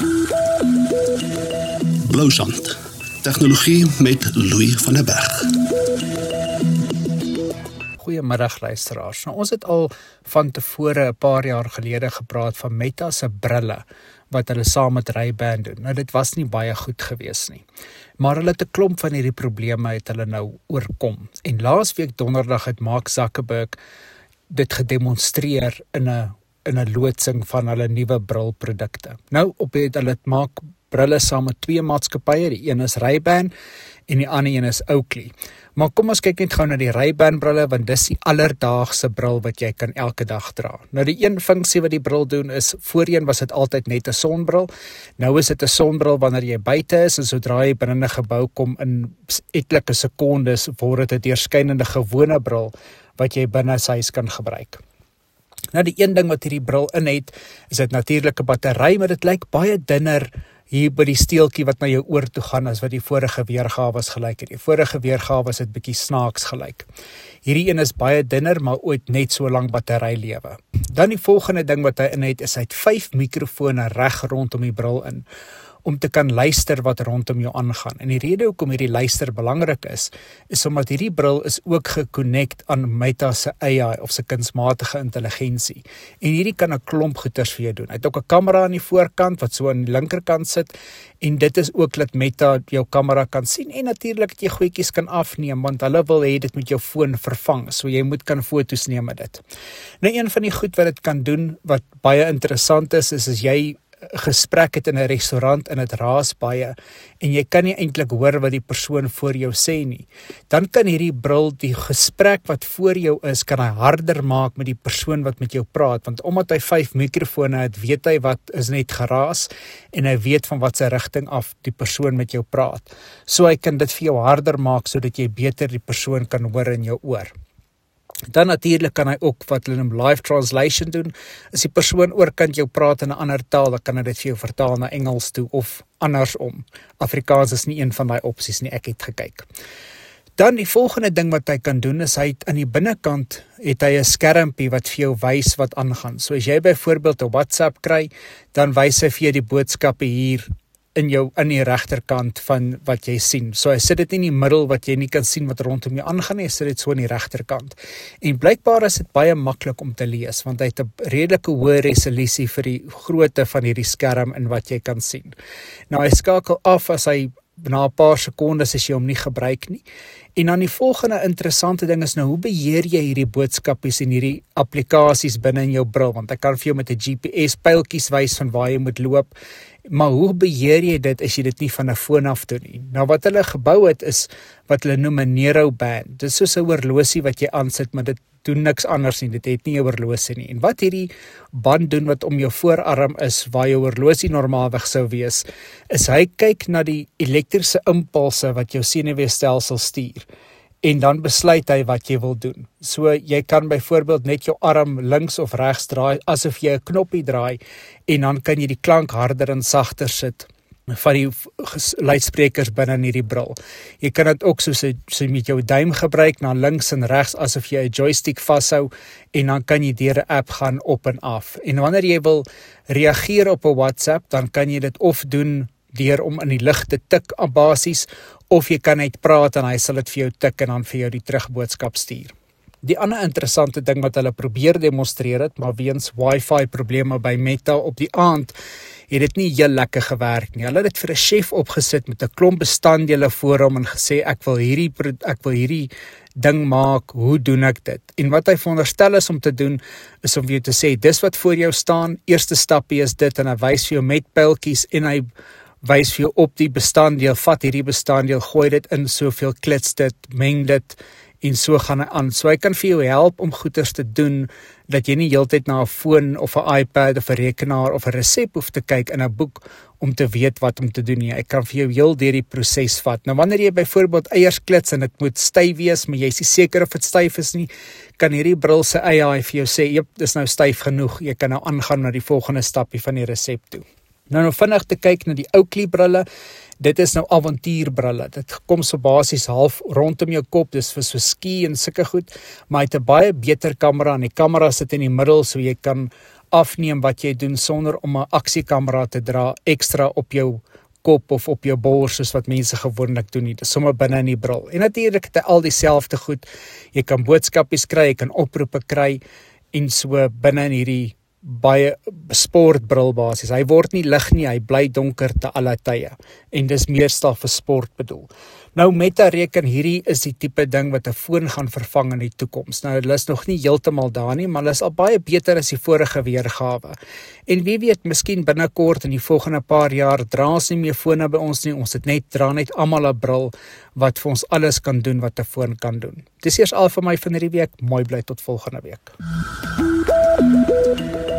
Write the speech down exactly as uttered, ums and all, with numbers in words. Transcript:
Blousand, tegnologie met Louis van der Berg. Goeiemiddag luisteraars. Nou, ons het al van tevore 'n paar jaar gelede gepraat van Meta se brille wat hulle saam met Ray-Ban doen. Nou dit was nie baie goed gewees nie. Maar hulle het 'n klomp van hierdie probleme het hulle nou oorkom. En laasweek donderdag het Mark Zuckerberg dit gedemonstreer in 'n in 'n loodsing van hulle nuwe brilprodukte. Nou op het hulle dit maak brille saam met twee maatskappye, die een is Ray-Ban en die ander een is Oakley. Maar kom ons kyk net gou na die Ray-Ban brille, want dis die alledaagse bril wat jy kan elke dag dra. Nou die een funksie wat die bril doen is, voorheen was dit altyd net 'n sonbril, nou is dit 'n sonbril wanneer jy buite is, en sodra jy binne 'n gebou kom in etlike sekondes, word dit 'n deurskynende gewone bril, wat jy binne sy huis kan gebruik. Nou die een ding wat hierdie bril in het, is dit natuurlike battery, maar dit lyk baie dunner hier by die steeltjie wat na jou oor toe gaan as wat die vorige weergawe gelyk het. Die vorige weergawe is dit bietjie snaaks gelyk. Hierdie een is baie dunner, maar ooit net so lank batterylewe. Dan die volgende ding wat hy in het, is hy het vyf mikrofone reg rondom die bril in, om te kan luister wat rondom jou aangaan. En die rede hoekom hierdie luister belangrik is, is omdat hierdie bril is ook geconnect aan Meta se A I, of se kunsmatige intelligensie. En hierdie kan 'n klomp goeters vir jou doen. Hy het ook 'n kamera aan die voorkant, wat so aan die linkerkant sit, en dit is ook dat Meta jou kamera kan sien, en natuurlik dat jy goedjies kan afneem, want hulle wil hê dit met jou foon vervang, so jy moet kan foto's neem met dit. Nou een van die goed wat dit kan doen, wat baie interessant is, is as jy gesprek het in 'n restaurant en dit raas baie en jy kan nie eintlik hoor wat die persoon voor jou sê nie, dan kan hierdie bril die gesprek wat voor jou is, kan hy harder maak met die persoon wat met jou praat, want omdat hy vyf mikrofone het, weet hy wat is net geraas en hy weet van wat sy rigting af die persoon met jou praat. So hy kan dit vir jou harder maak sodat jy beter die persoon kan hoor in jou oor. Dan natuurlik kan hy ook wat hulle noem live translation doen. As die persoon oorkant jou praat in 'n ander taal, dan kan hy dit vir jou vertaal na Engels toe of andersom. Afrikaans is nie een van daai opsies nie, ek het gekyk. Dan die volgende ding wat hy kan doen is hy het aan die binnekant het hy 'n skermpie wat vir jou wys wat aangaan. So as jy byvoorbeeld 'n WhatsApp kry, dan wys hy vir jou die boodskappe hier in jou in die regterkant van wat jy sien. So hy sit dit in die middel wat jy nie kan sien wat rondom jou aangaan nie, hy sit dit so in die regterkant. En blykbaar is dit baie maklik om te lees, want hy het 'n redelike hoë resolusie vir die grootte van hierdie skerm en wat jy kan sien. Nou hy skakel af as hy na 'n paar sekondes as jy hom nie gebruik nie. En dan die volgende interessante ding is nou, hoe beheer jy hierdie boodskapies en hierdie applikasies binne in jou bril, want hy kan vir jou met 'n G P S pyltjies wys van waar jy moet loop, maar hoe beheer jy dit as jy dit nie van 'n foon af doen nie? Nou wat hulle gebou het is wat hulle noem 'n Narrowband. Dit is soos 'n horlosie wat jy aansit, maar dit doen niks anders nie, dit het nie 'n horlosie nie. En wat hierdie band doen wat om jou voorarm is, waar jou horlosie normaalweg sou wees, is hy kyk na die elektriese impulse wat jou senuweestelsel stuur, en dan besluit hy wat jy wil doen. So jy kan byvoorbeeld net jou arm links of regs draai, asof jy 'n knoppie draai, en dan kan jy die klank harder en sagter sit van die luidsprekers binne in hierdie bril. Jy kan dit ook soos so met jou duim gebruik, na links en regs, asof jy 'n joystick vashou, en dan kan jy deur 'n app gaan op en af. En wanneer jy wil reageer op 'n WhatsApp, dan kan jy dit of doen deur om in die lig te tik op basies, of jy kan net praat en hy sal dit vir jou tik en dan vir jou die terugboodskap stuur. Die ander interessante ding wat hulle probeer demonstreer het, maar weens wifi probleme by Meta op die aand, het dit nie heel lekker gewerk nie. Hulle het dit vir 'n chef opgesit met 'n klomp bestanddele voor hom en gesê, ek wil hierdie ek wil hierdie ding maak, hoe doen ek dit? En wat hy veronderstel is om te doen, is om vir jou te sê, dis wat voor jou staan, eerste stapie is dit, en hy wys vir jou met pyltjies, en hy wys vir jou op die bestanddeel, vat hierdie bestanddeel, gooi dit in, soveel klits dit, meng dit, en so gaan hy aan. So hy kan vir jou help om goeders te doen, dat jy nie heeltyd na 'n foon of 'n iPad of 'n rekenaar of 'n resep hoef te kyk in 'n boek om te weet wat om te doen nie. Hy kan vir jou heel deur die proses vat. Nou wanneer jy byvoorbeeld eiers klits en dit moet styf wees, maar jy is nie seker of dit styf is nie, kan hierdie bril se A I vir jou sê, "Jep, dis nou styf genoeg." Jy kan nou aangaan na die volgende stapie van die resep toe. Nou nou vinnig te kyk na die Oakley brille. Dit is nou avontuurbrille. Dit kom so basies half rondom jou kop, dis vir so ski en sulke goed, maar hy het 'n baie beter kamera en die kamera sit in die middel, so jy kan afneem wat jy doen sonder om 'n aksiekamera te dra ekstra op jou kop of op jou bors soos wat mense gewoonlik doen nie. Dis sommer binne in die bril. En natuurlik het hy al dieselfde goed. Jy kan boodskapies kry, jy kan oproepe kry en so binne in hierdie baie sportbril basis. Hy word nie lig nie, hy bly donker te alle tye. En dis meestal vir sport bedoel. Nou Meta reken hierdie is die tipe ding wat 'n foon gaan vervang in die toekoms. Nou hulle is nog nie heeltemal daar nie, maar hulle is al baie beter as die vorige weergawe. En wie weet, miskien binnekort in die volgende paar jaar dra ons nie meer fone by ons nie, ons het net dra net almal 'n bril wat vir ons alles kan doen wat 'n foon kan doen. Dis eers al vir my van hierdie week. Mooi bly tot volgende week.